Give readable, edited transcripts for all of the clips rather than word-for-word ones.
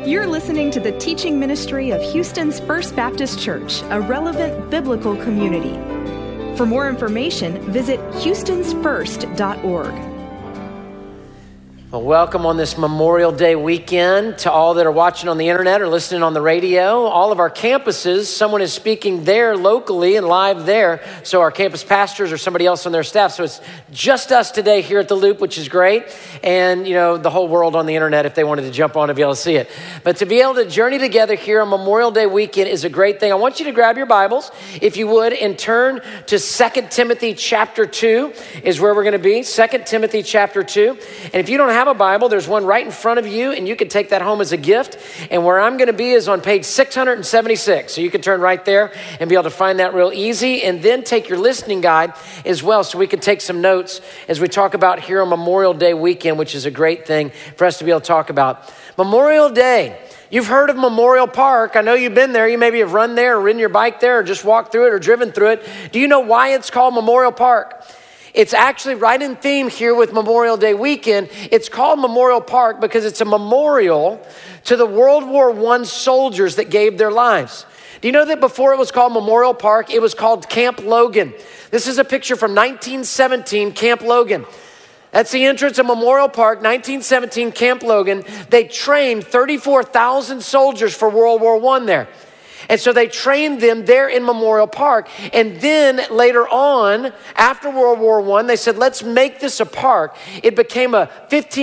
You're listening to the teaching ministry of Houston's First Baptist Church, a relevant biblical community. For more information, visit houstonsfirst.org. Well, welcome on this Memorial Day weekend to all that are watching on the internet or listening on the radio. All of our campuses, someone is speaking there locally and live there. So our campus pastors or somebody else on their staff. So it's just us today here at the Loop, which is great. And, you know, the whole world on the internet if they wanted to jump on and be able to see it. But to be able to journey together here on Memorial Day weekend is a great thing. I want you to grab your Bibles, if you would, and turn to 2 Timothy chapter 2 is where we're going to be. 2 Timothy chapter 2. And if you don't have a Bible, there's one right in front of you, and you can take that home as a gift. And where I'm going to be is on page 676. So you can turn right there and be able to find that real easy. And then take your listening guide as well, so we can take some notes as we talk about here on Memorial Day weekend, which is a great thing for us to be able to talk about. Memorial Day. You've heard of Memorial Park. I know you've been there. You maybe have run there or ridden your bike there or just walked through it or driven through it. Do you know why it's called Memorial Park? It's actually right in theme here with Memorial Day weekend. It's called Memorial Park because it's a memorial to the World War I soldiers that gave their lives. Do you know that before it was called Memorial Park, it was called Camp Logan? This is a picture from 1917, Camp Logan. That's the entrance of Memorial Park, 1917, Camp Logan. They trained 34,000 soldiers for World War I there. And so they trained them there in Memorial Park. And then later on, after World War I, they said, let's make this a park. It became a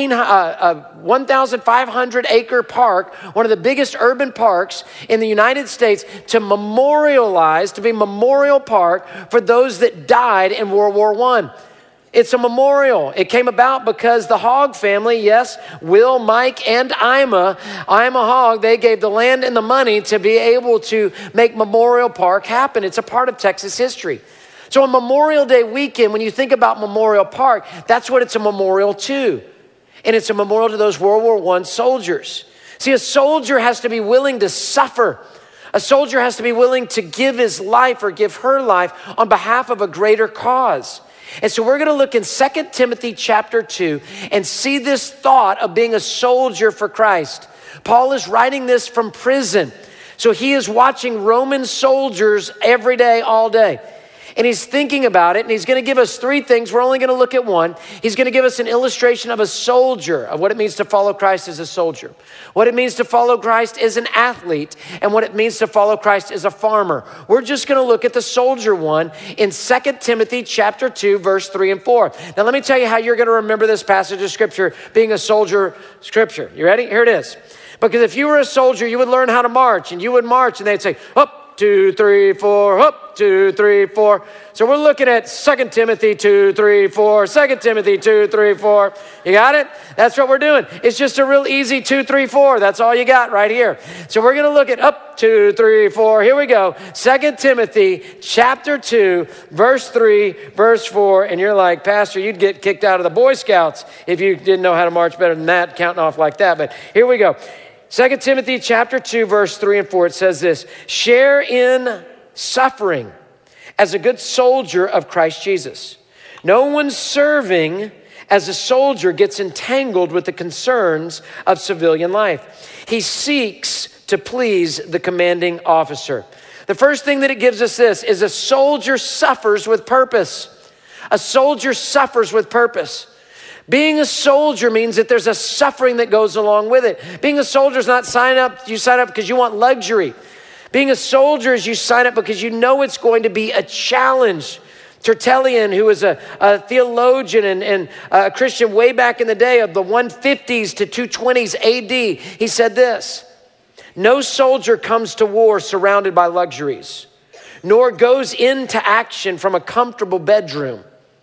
1,500 acre park, one of the biggest urban parks in the United States, to memorialize, to be Memorial Park for those that died in World War I. It's a memorial. It came about because the Hogg family, yes, Will, Mike, and Ima Hogg, they gave the land and the money to be able to make Memorial Park happen. It's a part of Texas history. So on Memorial Day weekend, when you think about Memorial Park, that's what it's a memorial to. And it's a memorial to those World War I soldiers. See, a soldier has to be willing to suffer. A soldier has to be willing to give his life or give her life on behalf of a greater cause. And so we're going to look in 2 Timothy chapter 2 and see this thought of being a soldier for Christ. Paul is writing this from prison. So he is watching Roman soldiers every day, all day. And he's thinking about it, and he's going to give us three things. We're only going to look at one. He's going to give us an illustration of a soldier, of what it means to follow Christ as a soldier, what it means to follow Christ as an athlete, and what it means to follow Christ as a farmer. We're just going to look at the soldier one in 2 Timothy chapter 2, verse 3 and 4. Now, let me tell you how you're going to remember this passage of Scripture being a soldier Scripture. You ready? Here it is. Because if you were a soldier, you would learn how to march, and you would march, and they'd say, up, 2, 3, 4, up, 2, 3, 4. So we're looking at 2 Timothy 2, 3, 4, 2 Timothy 2, 3, 4. You got it? That's what we're doing. It's just a real easy 2, 3, 4. That's all you got right here. So we're going to look at up, 2, 3, 4. Here we go. 2 Timothy chapter 2, verse 3, verse 4. And you're like, Pastor, you'd get kicked out of the Boy Scouts if you didn't know how to march better than that, counting off like that. But here we go. 2 Timothy chapter 2, verse 3 and 4, it says this: share in suffering as a good soldier of Christ Jesus. No one serving as a soldier gets entangled with the concerns of civilian life. He seeks to please the commanding officer. The first thing that it gives us this is a soldier suffers with purpose. A soldier suffers with purpose. Being a soldier means that there's a suffering that goes along with it. Being a soldier is not you sign up because you want luxury. Being a soldier is you sign up because you know it's going to be a challenge. Tertullian, who was a theologian and a Christian way back in the day of the 150s to 220s AD, he said this: no soldier comes to war surrounded by luxuries, nor goes into action from a comfortable bedroom,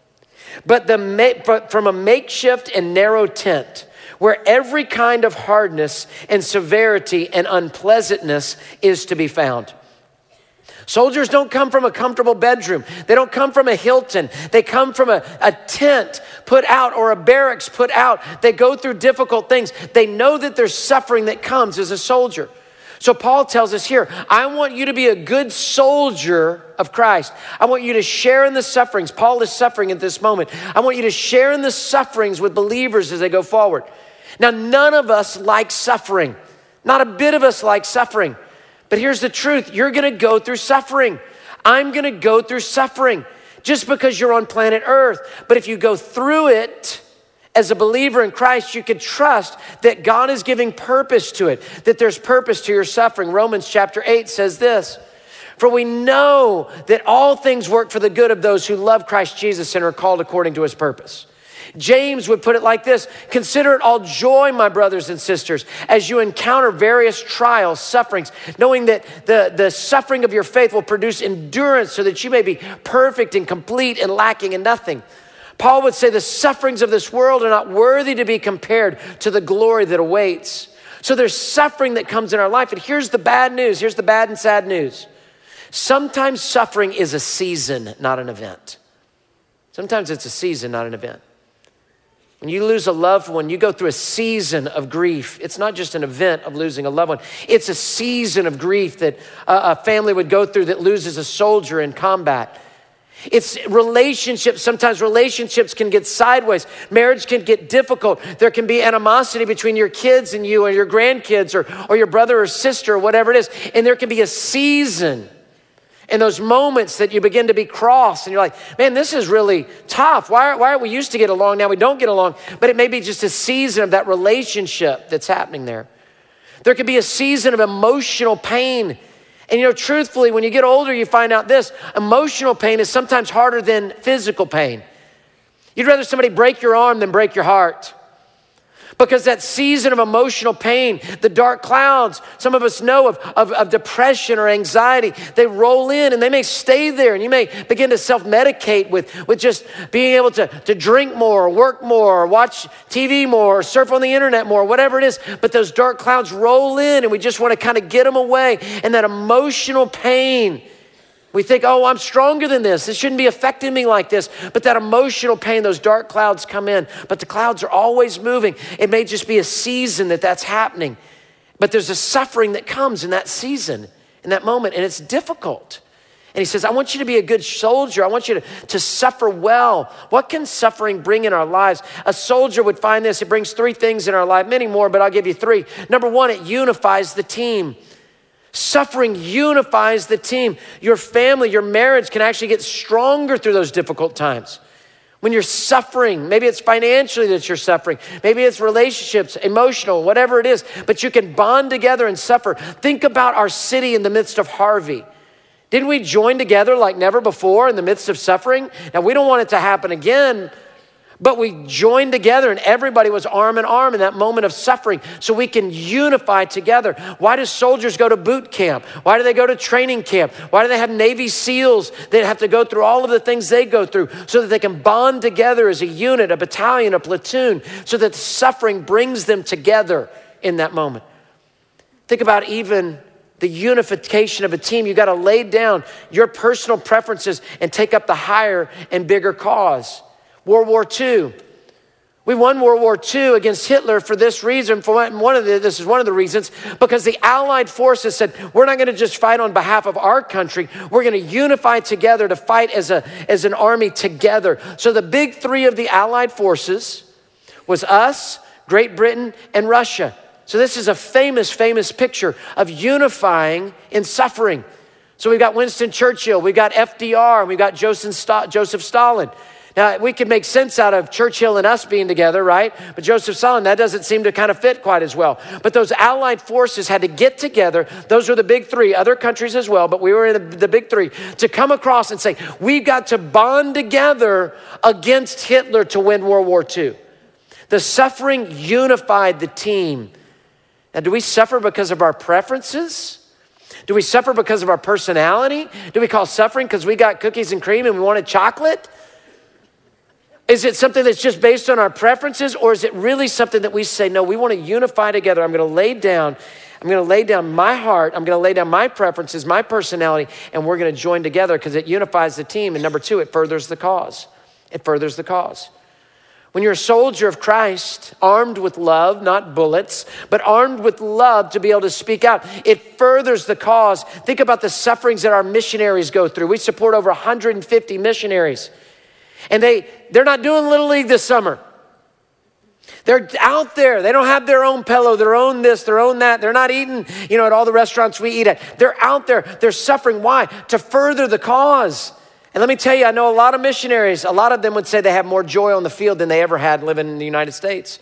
but from a makeshift and narrow tent, where every kind of hardness and severity and unpleasantness is to be found. Soldiers don't come from a comfortable bedroom. They don't come from a Hilton. They come from a tent put out or a barracks put out. They go through difficult things. They know that there's suffering that comes as a soldier. So Paul tells us here, I want you to be a good soldier of Christ. I want you to share in the sufferings. Paul is suffering at this moment. I want you to share in the sufferings with believers as they go forward. Now, none of us like suffering. Not a bit of us like suffering. But here's the truth. You're going to go through suffering. I'm going to go through suffering just because you're on planet Earth. But if you go through it as a believer in Christ, you can trust that God is giving purpose to it, that there's purpose to your suffering. Romans chapter 8 says this, "For we know that all things work for the good of those who love Christ Jesus and are called according to his purpose." James would put it like this, "Consider it all joy, my brothers and sisters, as you encounter various trials, sufferings, knowing that the suffering of your faith will produce endurance so that you may be perfect and complete and lacking in nothing." Paul would say the sufferings of this world are not worthy to be compared to the glory that awaits. So there's suffering that comes in our life. And here's the bad news. Here's the bad and sad news. Sometimes suffering is a season, not an event. Sometimes it's a season, not an event. When you lose a loved one, you go through a season of grief. It's not just an event of losing a loved one. It's a season of grief that a family would go through that loses a soldier in combat. It's relationships. Sometimes relationships can get sideways. Marriage can get difficult. There can be animosity between your kids and you and your grandkids or your brother or sister or whatever it is. And there can be a season in those moments that you begin to be cross and you're like, man, this is really tough. Why are we used to get along, now we don't get along? But it may be just a season of that relationship that's happening there. There could be a season of emotional pain. And truthfully, when you get older, you find out this, emotional pain is sometimes harder than physical pain. You'd rather somebody break your arm than break your heart. Because that season of emotional pain, the dark clouds, some of us know of depression or anxiety, they roll in and they may stay there. And you may begin to self-medicate with just being able to drink more, or work more, or watch TV more, or surf on the internet more, whatever it is. But those dark clouds roll in and we just want to kind of get them away. And that emotional pain, we think, oh, I'm stronger than this. This shouldn't be affecting me like this. But that emotional pain, those dark clouds come in. But the clouds are always moving. It may just be a season that's happening. But there's a suffering that comes in that season, in that moment. And it's difficult. And he says, I want you to be a good soldier. I want you to suffer well. What can suffering bring in our lives? A soldier would find this. It brings three things in our life. Many more, but I'll give you three. Number one, it unifies the team. Suffering unifies the team. Your family, your marriage can actually get stronger through those difficult times. When you're suffering, maybe it's financially that you're suffering. Maybe it's relationships, emotional, whatever it is. But you can bond together and suffer. Think about our city in the midst of Harvey. Didn't we join together like never before in the midst of suffering? Now, we don't want it to happen again. But we joined together and everybody was arm in arm in that moment of suffering so we can unify together. Why do soldiers go to boot camp? Why do they go to training camp? Why do they have Navy SEALs that have to go through all of the things they go through so that they can bond together as a unit, a battalion, a platoon, so that the suffering brings them together in that moment? Think about even the unification of a team. You got to lay down your personal preferences and take up the higher and bigger cause. World War II. We won World War II against Hitler for this reason. This is one of the reasons, because the Allied forces said, we're not going to just fight on behalf of our country. We're going to unify together to fight as an army together. So the big three of the Allied forces was us, Great Britain, and Russia. So this is a famous, famous picture of unifying in suffering. So we've got Winston Churchill, we've got FDR, and we've got Joseph Stalin. Now, we could make sense out of Churchill and us being together, right? But Joseph Stalin, that doesn't seem to kind of fit quite as well. But those Allied forces had to get together. Those were the big three, other countries as well, but we were in the big three, to come across and say, we've got to bond together against Hitler to win World War II. The suffering unified the team. Now, do we suffer because of our preferences? Do we suffer because of our personality? Do we call suffering because we got cookies and cream and we wanted chocolate? Is it something that's just based on our preferences, or is it really something that we say, no, we want to unify together. I'm going to lay down my heart. I'm going to lay down my preferences, my personality, and we're going to join together because it unifies the team. And number two, it furthers the cause. It furthers the cause. When you're a soldier of Christ, armed with love, not bullets, but armed with love to be able to speak out, it furthers the cause. Think about the sufferings that our missionaries go through. We support over 150 missionaries. And they're not doing Little League this summer. They're out there. They don't have their own pillow, their own this, their own that. They're not eating, at all the restaurants we eat at. They're out there. They're suffering. Why? To further the cause. And let me tell you, I know a lot of missionaries, a lot of them would say they have more joy on the field than they ever had living in the United States.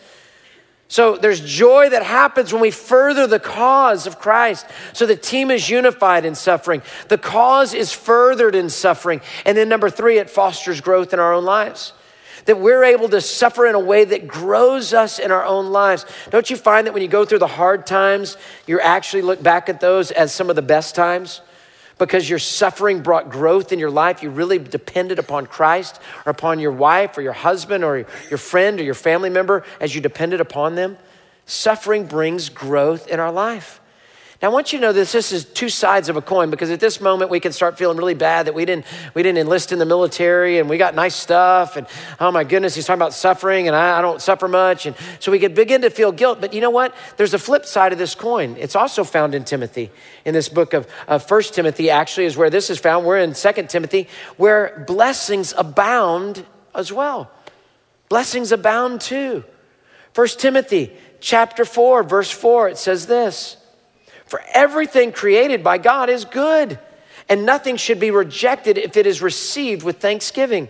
So there's joy that happens when we further the cause of Christ. So the team is unified in suffering. The cause is furthered in suffering. And then number 3, it fosters growth in our own lives. That we're able to suffer in a way that grows us in our own lives. Don't you find that when you go through the hard times, you actually look back at those as some of the best times? Because your suffering brought growth in your life. You really depended upon Christ or upon your wife or your husband or your friend or your family member as you depended upon them. Suffering brings growth in our life. Now, I want you to know this is two sides of a coin, because at this moment we can start feeling really bad that we didn't enlist in the military and we got nice stuff. And oh my goodness, he's talking about suffering and I don't suffer much. And so we could begin to feel guilt. But you know what? There's a flip side of this coin. It's also found in Timothy. In this book of 1 Timothy actually is where this is found. We're in 2 Timothy, where blessings abound as well. Blessings abound too. 1 Timothy chapter 4, verse 4, it says this: "For everything created by God is good, and nothing should be rejected if it is received with thanksgiving."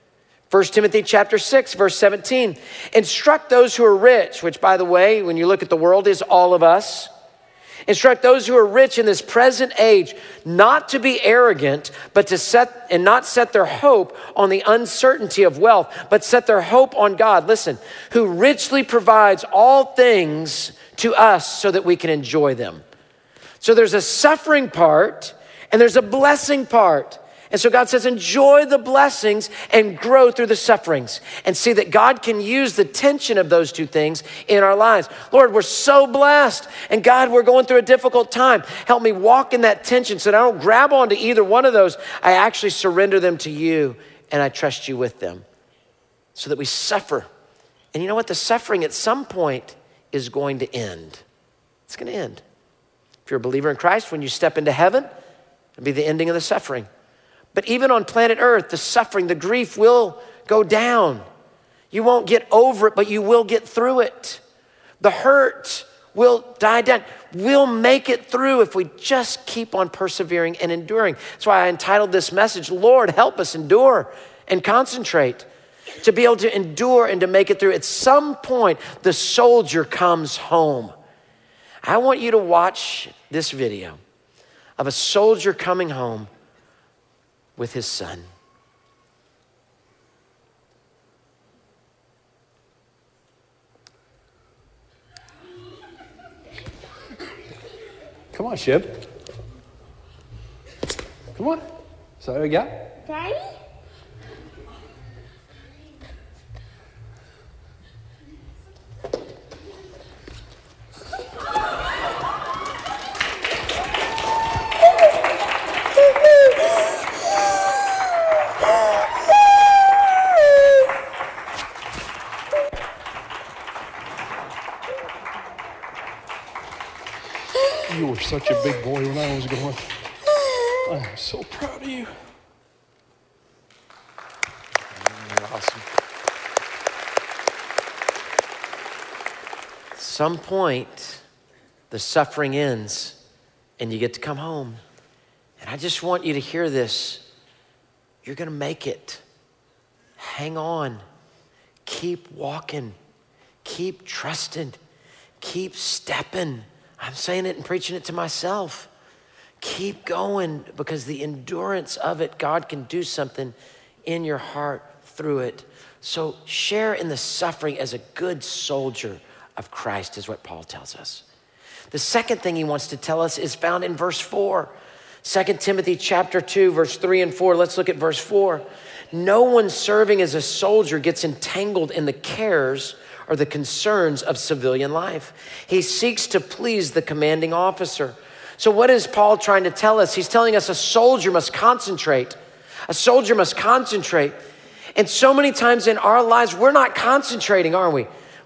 1 Timothy chapter 6, verse 17, "Instruct those who are rich," which, by the way, when you look at the world, is all of us. "Instruct those who are rich in this present age not to be arrogant, but to not set their hope on the uncertainty of wealth, but set their hope on God," listen, "who richly provides all things to us so that we can enjoy them." So there's a suffering part and there's a blessing part. And so God says, enjoy the blessings and grow through the sufferings, and see that God can use the tension of those two things in our lives. Lord, we're so blessed. And God, we're going through a difficult time. Help me walk in that tension so that I don't grab onto either one of those. I actually surrender them to you and I trust you with them, so that we suffer. And you know what? The suffering at some point is going to end. It's going to end. If you're a believer in Christ, when you step into heaven, it'll be the ending of the suffering. But even on planet Earth, the suffering, the grief will go down. You won't get over it, but you will get through it. The hurt will die down. We'll make it through if we just keep on persevering and enduring. That's why I entitled this message, "Lord, help us endure and concentrate." To be able to endure and to make it through. At some point, the soldier comes home. I want you to watch this video of a soldier coming home with his son. Come on, Shib. Come on. Is that what we got? Daddy? You were such a big boy when I was going. I'm so proud of you. You're awesome. At some point, the suffering ends and you get to come home. And I just want you to hear this. You're going to make it. Hang on. Keep walking. Keep trusting. Keep stepping. I'm saying it and preaching it to myself. Keep going, because the endurance of it, God can do something in your heart through it. So share in the suffering as a good soldier of Christ is what Paul tells us. The second thing he wants to tell us is found in verse 4. 2 Timothy chapter 2, verse 3 and 4. Let's look at verse 4. "No one serving as a soldier gets entangled in the cares or the concerns of civilian life. He seeks to please the commanding officer." So what is Paul trying to tell us? He's telling us a soldier must concentrate. A soldier must concentrate. And so many times in our lives, we're not concentrating, are we?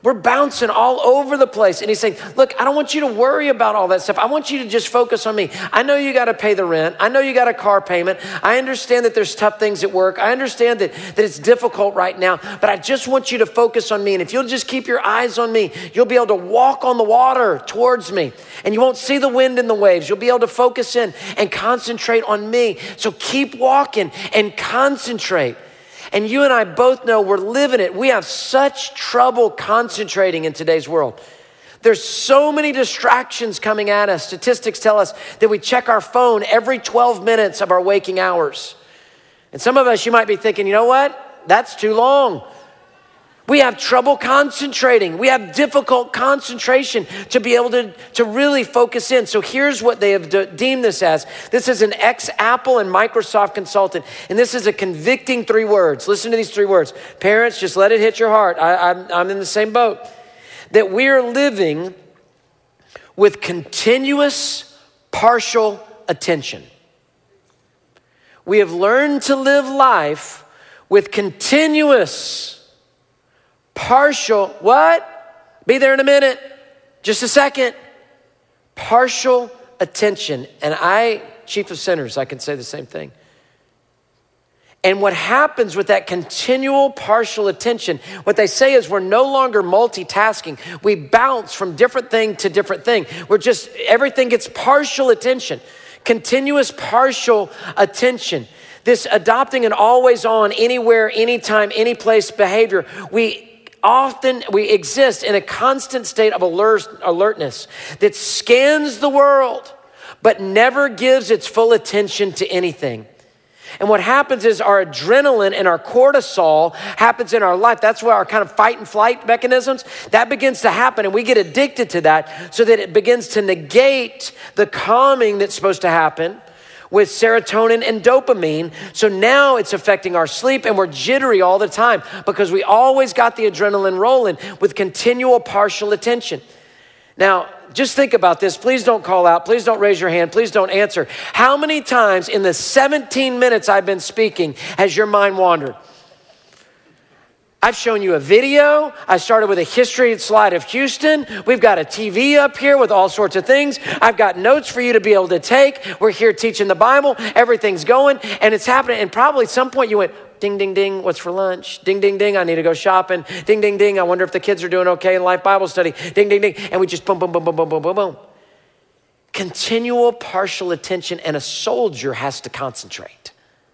We're bouncing all over the place. And he's saying, look, I don't want you to worry about all that stuff. I want you to just focus on me. I know you got to pay the rent. I know you got a car payment. I understand that there's tough things at work. I understand that it's difficult right now, but I just want you to focus on me. And if you'll just keep your eyes on me, you'll be able to walk on the water towards me, and you won't see the wind and the waves. You'll be able to focus in and concentrate on me. So keep walking and concentrate. And you and I both know we're living it. We have such trouble concentrating in today's world. There's so many distractions coming at us. Statistics tell us that we check our phone every 12 minutes of our waking hours. And some of us, you might be thinking, you know what? That's too long. We have trouble concentrating. We have difficult concentration to be able to really focus in. So here's what they have deemed this as. This is an ex-Apple and Microsoft consultant, and this is a convicting 3 words. Listen to these 3 words. Parents, just let it hit your heart. I'm in the same boat. That we are living with continuous partial attention. We have learned to live life with continuous partial, what? Be there in a minute. Just a second. Partial attention. And I, chief of sinners, I can say the same thing. And what happens with that continual partial attention, what they say is we're no longer multitasking. We bounce from different thing to different thing. Everything gets partial attention. Continuous partial attention. This adopting an always on, anywhere, anytime, any place behavior. We exist in a constant state of alertness that scans the world, but never gives its full attention to anything. And what happens is our adrenaline and our cortisol happens in our life. That's where our kind of fight and flight mechanisms, that begins to happen. And we get addicted to that so that it begins to negate the calming that's supposed to happen with serotonin and dopamine. So now it's affecting our sleep, and we're jittery all the time because we always got the adrenaline rolling with continual partial attention. Now, just think about this. Please don't call out. Please don't raise your hand. Please don't answer. How many times in the 17 minutes I've been speaking has your mind wandered? I've shown you a video. I started with a history slide of Houston. We've got a TV up here with all sorts of things. I've got notes for you to be able to take. We're here teaching the Bible. Everything's going, and it's happening. And probably at some point you went, ding, ding, ding, what's for lunch? Ding, ding, ding, I need to go shopping. Ding, ding, ding, I wonder if the kids are doing okay in Life Bible Study. Ding, ding, ding. And we just boom, boom, boom, boom, boom, boom, boom, boom. Continual partial attention, and a soldier has to concentrate.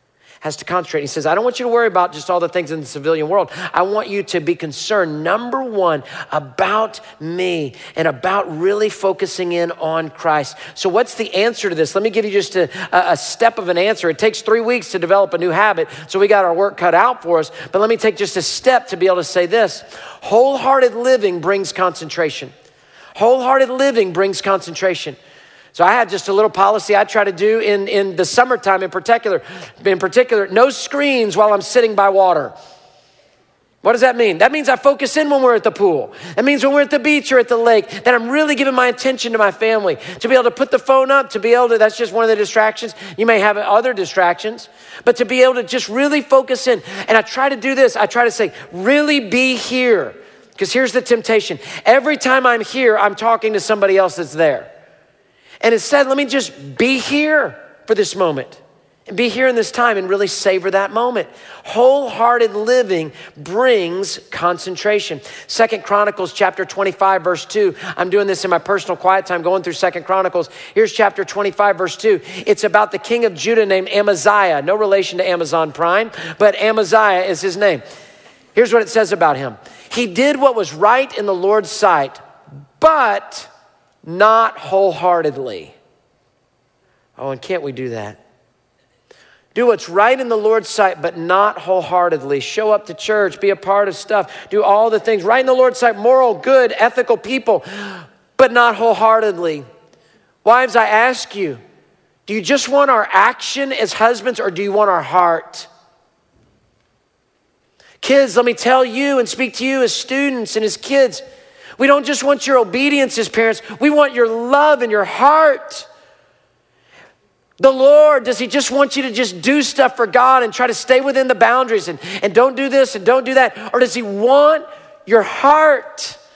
He says, I don't want you to worry about just all the things in the civilian world. I want you to be concerned, number one, about me and about really focusing in on Christ. So what's the answer to this? Let me give you just a step of an answer. It takes 3 weeks to develop a new habit, so we got our work cut out for us. But let me take just a step to be able to say this. Wholehearted living brings concentration. Wholehearted living brings concentration. So I have just a little policy I try to do in the summertime in particular, no screens while I'm sitting by water. What does that mean? That means I focus in when we're at the pool. That means when we're at the beach or at the lake, that I'm really giving my attention to my family. To be able to put the phone up, that's just one of the distractions. You may have other distractions, but to be able to just really focus in. And I try to do this. I try to say, really be here. Because here's the temptation. Every time I'm here, I'm talking to somebody else that's there. And instead, let me just be here for this moment and be here in this time and really savor that moment. Wholehearted living brings concentration. 2 Chronicles chapter 25, verse 2. I'm doing this in my personal quiet time, going through 2 Chronicles. Here's chapter 25, verse 2. It's about the king of Judah named Amaziah. No relation to Amazon Prime, but Amaziah is his name. Here's what it says about him. He did what was right in the Lord's sight, but not wholeheartedly. Oh, and can't we do that? Do what's right in the Lord's sight, but not wholeheartedly. Show up to church, be a part of stuff, do all the things right in the Lord's sight, moral, good, ethical people, but not wholeheartedly. Wives, I ask you, do you just want our action as husbands, or do you want our heart? Kids, let me tell you and speak to you as students and as kids. We don't just want your obedience as parents. We want your love and your heart. The Lord, does he just want you to just do stuff for God and try to stay within the boundaries and don't do this and don't do that? Or does he want your heart?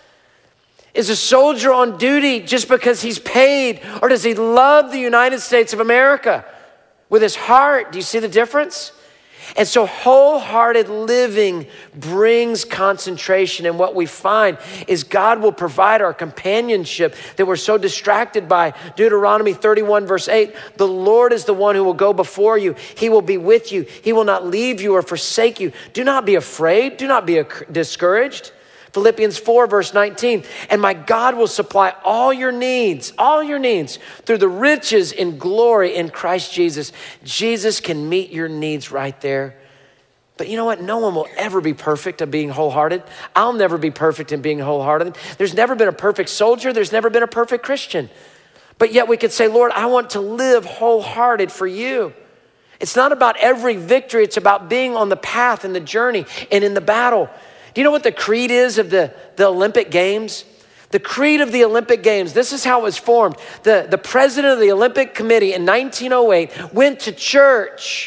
Is a soldier on duty just because he's paid, or does he love the United States of America with his heart? Do you see the difference? And so wholehearted living brings concentration. And what we find is God will provide our companionship that we're so distracted by. Deuteronomy 31 verse 8, the Lord is the one who will go before you. He will be with you. He will not leave you or forsake you. Do not be afraid. Do not be discouraged. Philippians 4 verse 19, and my God will supply all your needs through the riches in glory in Christ Jesus. Jesus can meet your needs right there. But you know what? No one will ever be perfect at being wholehearted. I'll never be perfect in being wholehearted. There's never been a perfect soldier. There's never been a perfect Christian. But yet we could say, Lord, I want to live wholehearted for you. It's not about every victory. It's about being on the path and the journey and in the battle. Do you know what the creed is of the Olympic Games? The creed of the Olympic Games, this is how it was formed. The president of the Olympic Committee in 1908 went to church,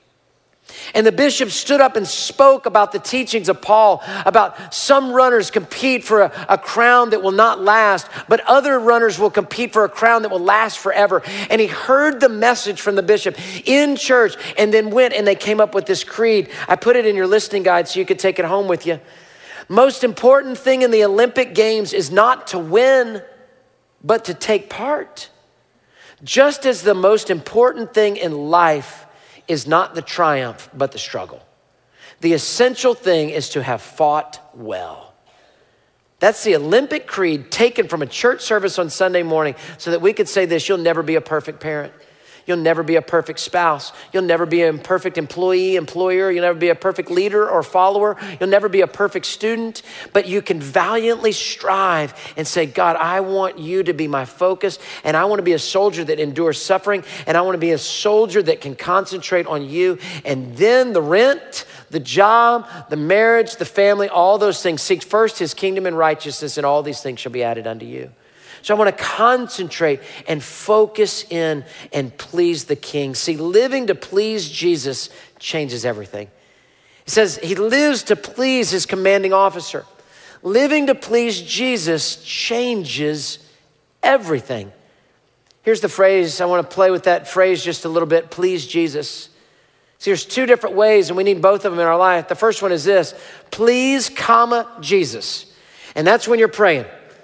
and the bishop stood up and spoke about the teachings of Paul, about some runners compete for a crown that will not last, but other runners will compete for a crown that will last forever. And he heard the message from the bishop in church and then went and they came up with this creed. I put it in your listening guide so you could take it home with you. Most important thing in the Olympic Games is not to win, but to take part. Just as the most important thing in life is not the triumph, but the struggle. The essential thing is to have fought well. That's the Olympic creed taken from a church service on Sunday morning so that we could say this: you'll never be a perfect parent. You'll never be a perfect spouse. You'll never be a perfect employee, employer. You'll never be a perfect leader or follower. You'll never be a perfect student, but you can valiantly strive and say, God, I want you to be my focus, and I want to be a soldier that endures suffering, and I want to be a soldier that can concentrate on you. And then the rent, the job, the marriage, the family, all those things. Seek first his kingdom and righteousness, and all these things shall be added unto you. So I want to concentrate and focus in and please the King. See, living to please Jesus changes everything. He says he lives to please his commanding officer. Living to please Jesus changes everything. Here's the phrase. I want to play with that phrase just a little bit. Please Jesus. See, there's two different ways, and we need both of them in our life. The first one is this: please, Jesus. And that's when you're praying.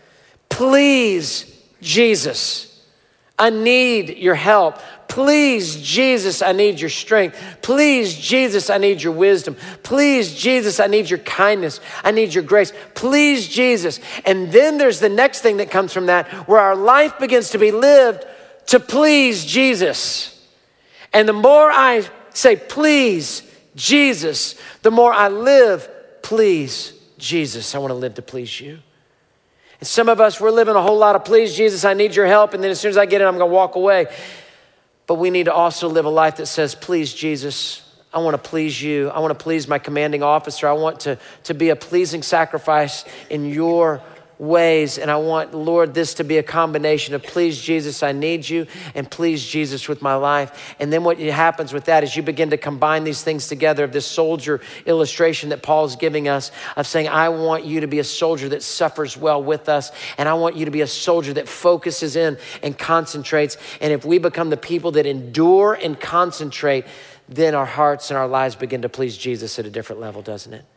Please, Jesus, I need your help. Please, Jesus, I need your strength. Please, Jesus, I need your wisdom. Please, Jesus, I need your kindness. I need your grace. Please, Jesus. And then there's the next thing that comes from that, where our life begins to be lived to please Jesus. And the more I say, please, Jesus, the more I live, please, Jesus. I want to live to please you. And some of us, we're living a whole lot of please Jesus, I need your help. And then as soon as I get it, I'm going to walk away. But we need to also live a life that says, please Jesus, I want to please you. I want to please my commanding officer. I want to be a pleasing sacrifice in your ways. And I want, Lord, this to be a combination of please Jesus, I need you, and please Jesus with my life. And then what happens with that is you begin to combine these things together of this soldier illustration that Paul's giving us of saying, I want you to be a soldier that suffers well with us. And I want you to be a soldier that focuses in and concentrates. And if we become the people that endure and concentrate, then our hearts and our lives begin to please Jesus at a different level, doesn't it?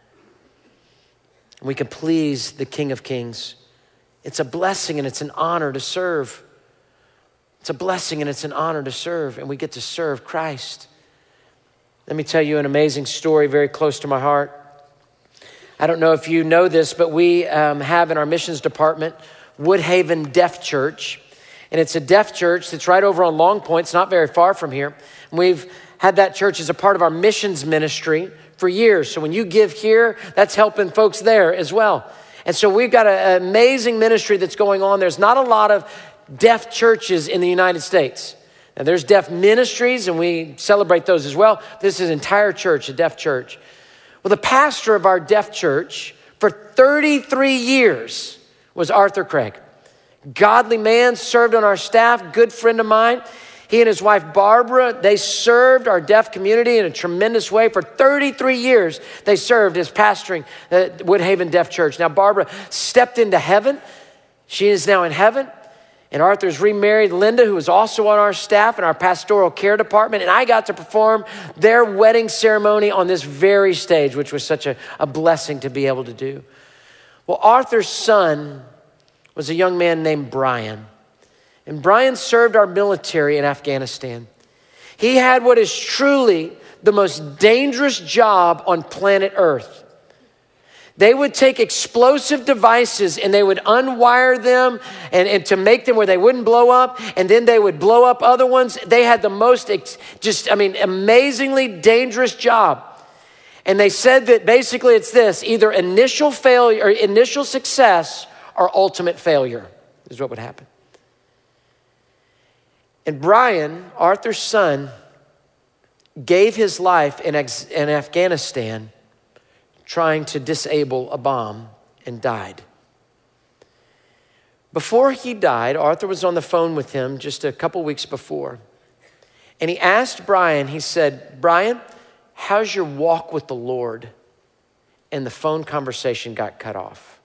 And we can please the King of Kings. It's a blessing and it's an honor to serve. It's a blessing and it's an honor to serve, and we get to serve Christ. Let me tell you an amazing story very close to my heart. I don't know if you know this, but we have in our missions department Woodhaven Deaf Church. And it's a deaf church that's right over on Long Point. It's not very far from here. And we've had that church as a part of our missions ministry for years. So when you give here, that's helping folks there as well. And so we've got an amazing ministry that's going on. There's not a lot of deaf churches in the United States. Now there's deaf ministries, and we celebrate those as well. This is an entire church, a deaf church. Well, the pastor of our deaf church for 33 years was Arthur Craig. Godly man, served on our staff, good friend of mine. He and his wife, Barbara, they served our deaf community in a tremendous way. For 33 years, they served as pastoring the Woodhaven Deaf Church. Now, Barbara stepped into heaven, She is now in heaven. And Arthur's remarried Linda, who was also on our staff in our pastoral care department. And I got to perform their wedding ceremony on this very stage, which was such a blessing to be able to do. Well, Arthur's son was a young man named Brian. And Brian served our military in Afghanistan. He had what is truly the most dangerous job on planet Earth. They would take explosive devices and they would unwire them and to make them where they wouldn't blow up, and then they would blow up other ones. They had the most amazingly dangerous job. And they said that basically it's this: either initial failure or initial success or ultimate failure is what would happen. And Brian, Arthur's son, gave his life in Afghanistan trying to disable a bomb, and died. Before he died, Arthur was on the phone with him just a couple weeks before. And he asked Brian, he said, "Brian, how's your walk with the Lord?" And the phone conversation got cut off.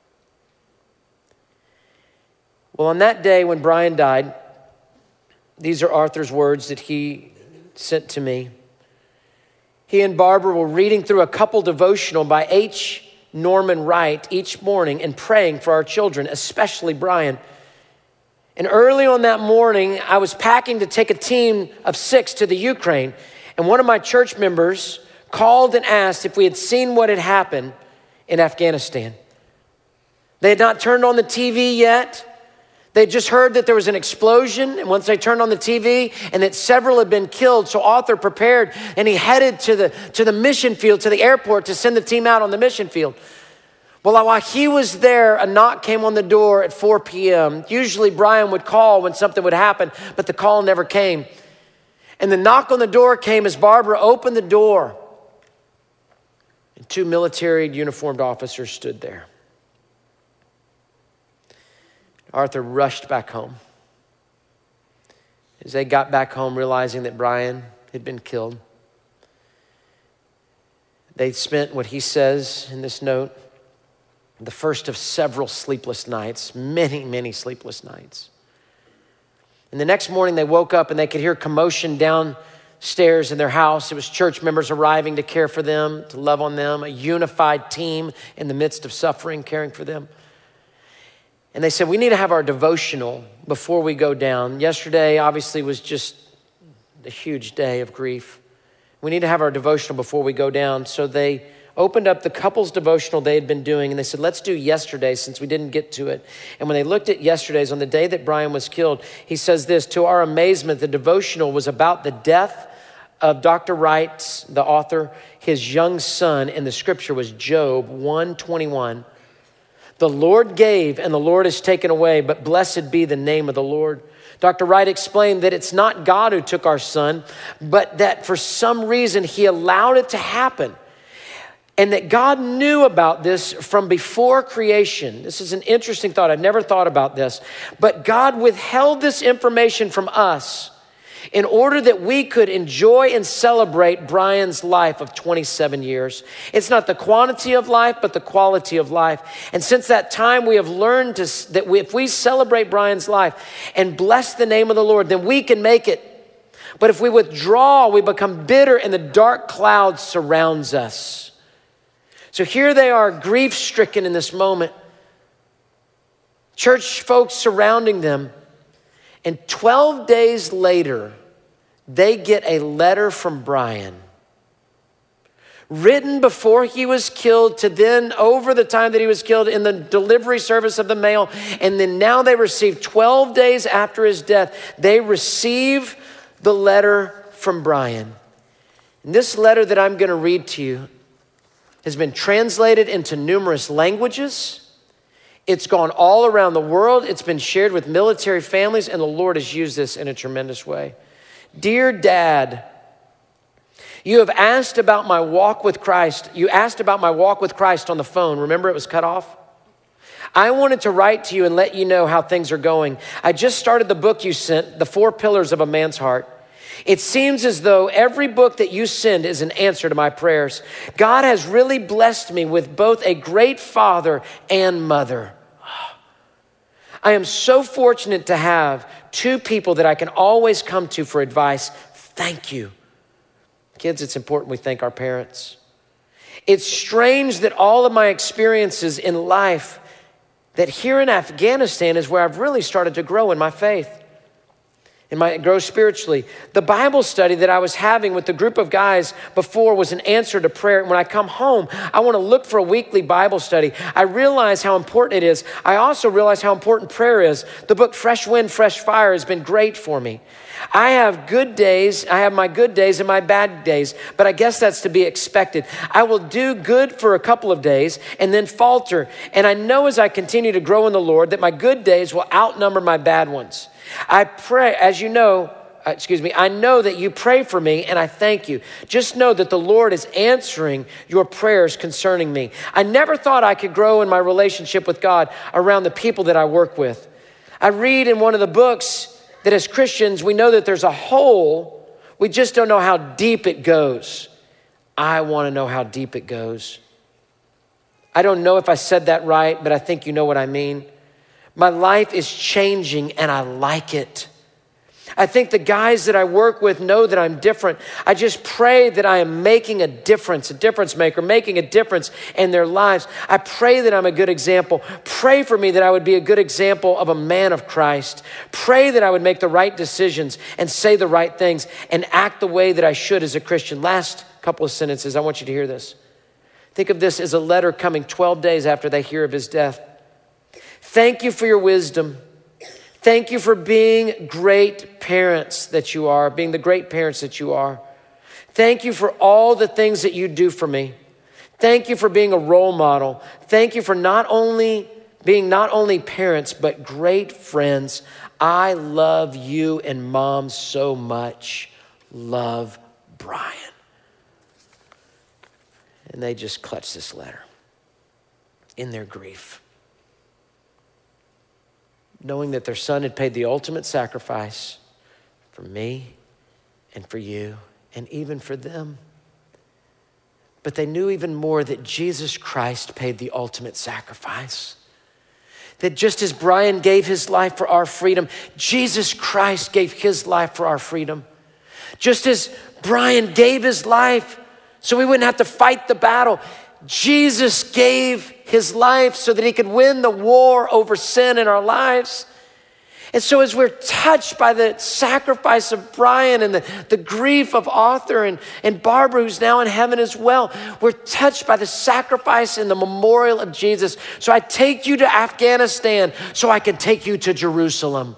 Well, on that day when Brian died, these are Arthur's words that he sent to me. He and Barbara were reading through a couple devotional by H. Norman Wright each morning and praying for our children, especially Brian. And early on that morning, I was packing to take a team of 6 to the Ukraine. And one of my church members called and asked if we had seen what had happened in Afghanistan. They had not turned on the TV yet. They just heard that there was an explosion, and once they turned on the TV, and that several had been killed. So Arthur prepared, and he headed to the mission field, to the airport, to send the team out on the mission field. Well, while he was there, a knock came on the door at 4 p.m. Usually Brian would call when something would happen, but the call never came. And the knock on the door came as Barbara opened the door, and 2 military uniformed officers stood there. Arthur rushed back home. As they got back home, realizing that Brian had been killed, they spent what he says in this note, the first of several sleepless nights, many, many sleepless nights. And the next morning they woke up and they could hear commotion downstairs in their house. It was church members arriving to care for them, to love on them, a unified team in the midst of suffering, caring for them. And they said, we need to have our devotional before we go down. Yesterday, obviously, was just a huge day of grief. We need to have our devotional before we go down. So they opened up the couple's devotional they had been doing, and they said, let's do yesterday since we didn't get to it. And when they looked at yesterday's, on the day that Brian was killed, he says this: to our amazement, the devotional was about the death of Dr. Wright, the author. His young son in the scripture was Job 1:21. The Lord gave and the Lord has taken away, but blessed be the name of the Lord. Dr. Wright explained that it's not God who took our son, but that for some reason he allowed it to happen. And that God knew about this from before creation. This is an interesting thought. I've never thought about this. But God withheld this information from us in order that we could enjoy and celebrate Brian's life of 27 years. It's not the quantity of life, but the quality of life. And since that time, we have learned that if we celebrate Brian's life and bless the name of the Lord, then we can make it. But if we withdraw, we become bitter and the dark cloud surrounds us. So here they are, grief-stricken in this moment. Church folks surrounding them. And 12 days later, they get a letter from Brian, written before he was killed to then over the time that he was killed in the delivery service of the mail. And then now they receive 12 days after his death, they receive the letter from Brian. And this letter that I'm going to read to you has been translated into numerous languages. It's gone all around the world. It's been shared with military families, and the Lord has used this in a tremendous way. Dear Dad, you have asked about my walk with Christ. You asked about my walk with Christ on the phone. Remember, it was cut off? I wanted to write to you and let you know how things are going. I just started the book you sent, The 4 Pillars of a Man's Heart. It seems as though every book that you send is an answer to my prayers. God has really blessed me with both a great father and mother. I am so fortunate to have two people that I can always come to for advice. Thank you. Kids, it's important we thank our parents. It's strange that all of my experiences in life, that here in Afghanistan is where I've really started to grow in my faith, grow spiritually. The Bible study that I was having with the group of guys before was an answer to prayer. When I come home, I want to look for a weekly Bible study. I realize how important it is. I also realize how important prayer is. The book Fresh Wind, Fresh Fire has been great for me. I have good days. I have my good days and my bad days, but I guess that's to be expected. I will do good for a couple of days and then falter. And I know as I continue to grow in the Lord that my good days will outnumber my bad ones. I pray, as you know, I know that you pray for me and I thank you. Just know that the Lord is answering your prayers concerning me. I never thought I could grow in my relationship with God around the people that I work with. I read in one of the books that as Christians, we know that there's a hole. We just don't know how deep it goes. I want to know how deep it goes. I don't know if I said that right, but I think you know what I mean. My life is changing and I like it. I think the guys that I work with know that I'm different. I just pray that I am making a difference maker, making a difference in their lives. I pray that I'm a good example. Pray for me that I would be a good example of a man of Christ. Pray that I would make the right decisions and say the right things and act the way that I should as a Christian. Last couple of sentences, I want you to hear this. Think of this as a letter coming 12 days after they hear of his death. Thank you for your wisdom. Thank you for being great parents that you are, being the great parents that you are. Thank you for all the things that you do for me. Thank you for being a role model. Thank you for being not only parents, but great friends. I love you and Mom so much. Love, Brian. And they just clutch this letter in their grief, knowing that their son had paid the ultimate sacrifice for me and for you and even for them. But they knew even more that Jesus Christ paid the ultimate sacrifice. That just as Brian gave his life for our freedom, Jesus Christ gave his life for our freedom. Just as Brian gave his life so we wouldn't have to fight the battle, Jesus gave his life so that he could win the war over sin in our lives. And so as we're touched by the sacrifice of Brian and the grief of Arthur and Barbara, who's now in heaven as well, we're touched by the sacrifice and the memorial of Jesus. So I take you to Afghanistan so I can take you to Jerusalem.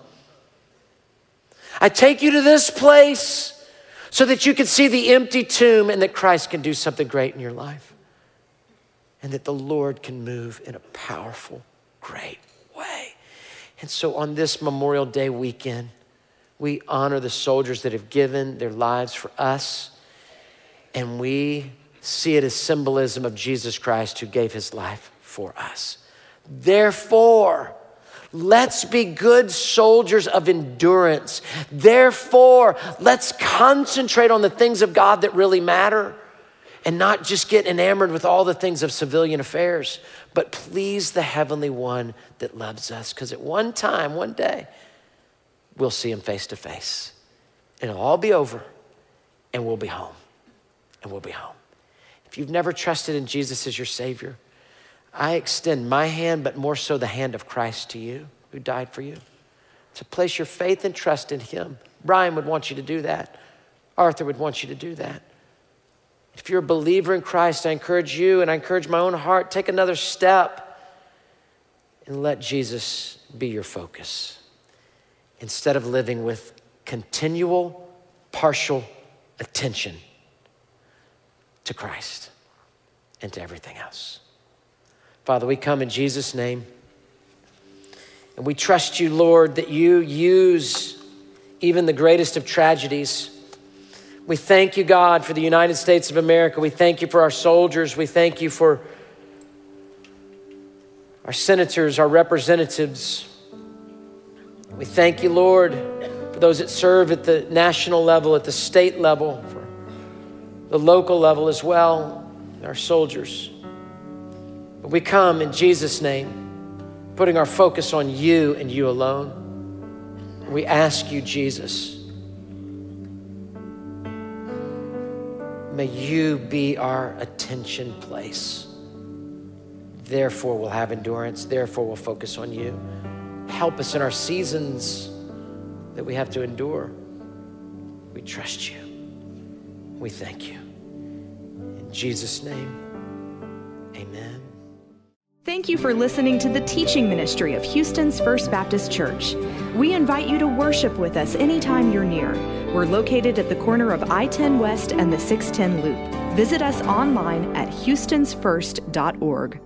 I take you to this place so that you can see the empty tomb and that Christ can do something great in your life. And that the Lord can move in a powerful, great way. And so on this Memorial Day weekend, we honor the soldiers that have given their lives for us. And we see it as symbolism of Jesus Christ who gave his life for us. Therefore, let's be good soldiers of endurance. Therefore, let's concentrate on the things of God that really matter. And not just get enamored with all the things of civilian affairs, but please the heavenly one that loves us. Because at one time, one day, we'll see him face to face. And it'll all be over, and we'll be home. And we'll be home. If you've never trusted in Jesus as your Savior, I extend my hand, but more so the hand of Christ to you, who died for you, to place your faith and trust in him. Brian would want you to do that. Arthur would want you to do that. If you're a believer in Christ, I encourage you and I encourage my own heart, take another step and let Jesus be your focus instead of living with continual, partial attention to Christ and to everything else. Father, we come in Jesus' name and we trust you, Lord, that you use even the greatest of tragedies. We thank you, God, for the United States of America. We thank you for our soldiers. We thank you for our senators, our representatives. We thank you, Lord, for those that serve at the national level, at the state level, for the local level as well, our soldiers. But we come in Jesus' name putting our focus on you and you alone. We ask you, Jesus, may you be our attention place. Therefore, we'll have endurance. Therefore, we'll focus on you. Help us in our seasons that we have to endure. We trust you. We thank you. In Jesus' name, amen. Thank you for listening to the teaching ministry of Houston's First Baptist Church. We invite you to worship with us anytime you're near. We're located at the corner of I-10 West and the 610 Loop. Visit us online at houstonsfirst.org.